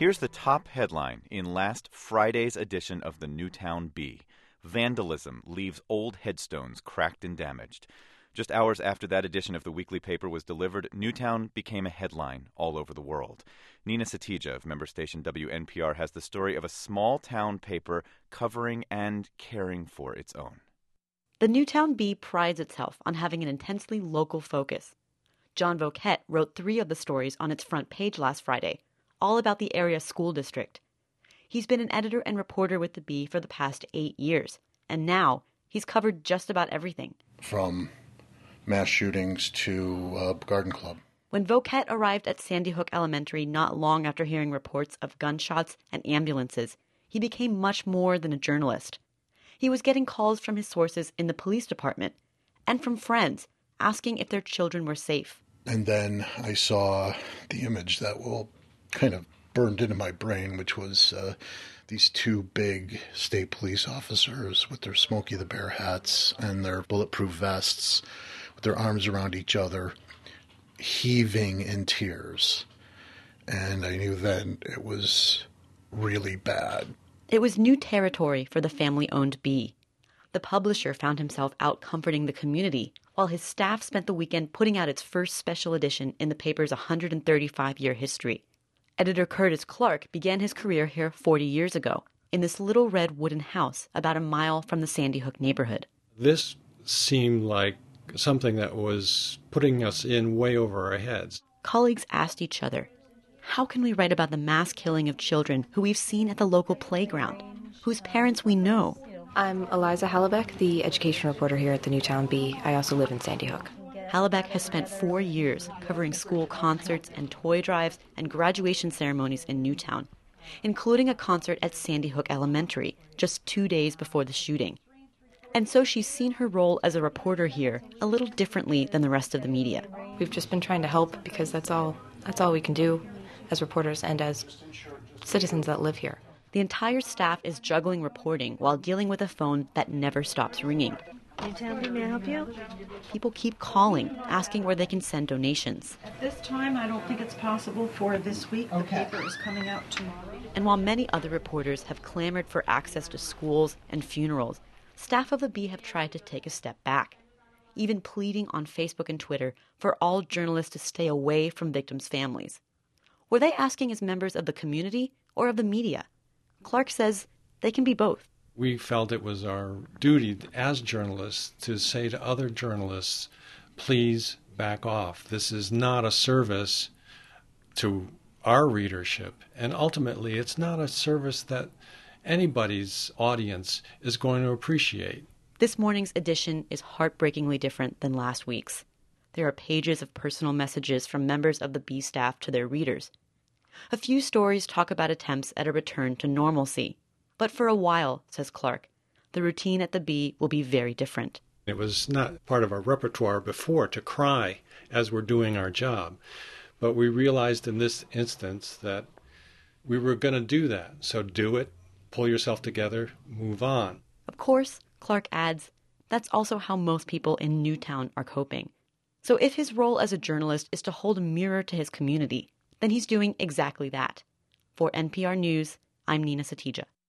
Here's the top headline in last Friday's edition of the Newtown Bee. Vandalism leaves old headstones cracked and damaged. Just hours after that edition of the weekly paper was delivered, Newtown became a headline all over the world. Nina Satija of member station WNPR has the story of a small-town paper covering and caring for its own. The Newtown Bee prides itself on having an intensely local focus. John Voket wrote 3 of the stories on its front page last Friday, all about the area school district. He's been an editor and reporter with the Bee for the past 8 years, and now he's covered just about everything. From mass shootings to garden club. When Voket arrived at Sandy Hook Elementary not long after hearing reports of gunshots and ambulances, he became much more than a journalist. He was getting calls from his sources in the police department and from friends asking if their children were safe. And then I saw the image that will kind of burned into my brain, which was these 2 big state police officers with their Smokey the Bear hats and their bulletproof vests, with their arms around each other, heaving in tears. And I knew then it was really bad. It was new territory for the family-owned Bee. The publisher found himself out comforting the community, while his staff spent the weekend putting out its first special edition in the paper's 135-year history. Editor Curtis Clark began his career here 40 years ago, in this little red wooden house about a mile from the Sandy Hook neighborhood. This seemed like something that was putting us in way over our heads. Colleagues asked each other, how can we write about the mass killing of children who we've seen at the local playground, whose parents we know? I'm Eliza Hallebeck, the education reporter here at the Newtown Bee. I also live in Sandy Hook. Hallebeck has spent 4 years covering school concerts and toy drives and graduation ceremonies in Newtown, including a concert at Sandy Hook Elementary just 2 days before the shooting. And so she's seen her role as a reporter here a little differently than the rest of the media. We've just been trying to help because that's all we can do as reporters and as citizens that live here. The entire staff is juggling reporting while dealing with a phone that never stops ringing. Newtown Bee, may I help you? People keep calling, asking where they can send donations. At this time, I don't think it's possible for this week. Okay. The paper is coming out tomorrow. And while many other reporters have clamored for access to schools and funerals, staff of the Bee have tried to take a step back, even pleading on Facebook and Twitter for all journalists to stay away from victims' families. Were they asking as members of the community or of the media? Clark says they can be both. We felt it was our duty as journalists to say to other journalists, please back off. This is not a service to our readership. And ultimately, it's not a service that anybody's audience is going to appreciate. This morning's edition is heartbreakingly different than last week's. There are pages of personal messages from members of the Bee staff to their readers. A few stories talk about attempts at a return to normalcy. But for a while, says Clark, the routine at the Bee will be very different. It was not part of our repertoire before to cry as we're doing our job. But we realized in this instance that we were going to do that. So do it, pull yourself together, move on. Of course, Clark adds, that's also how most people in Newtown are coping. So if his role as a journalist is to hold a mirror to his community, then he's doing exactly that. For NPR News, I'm Nina Satija.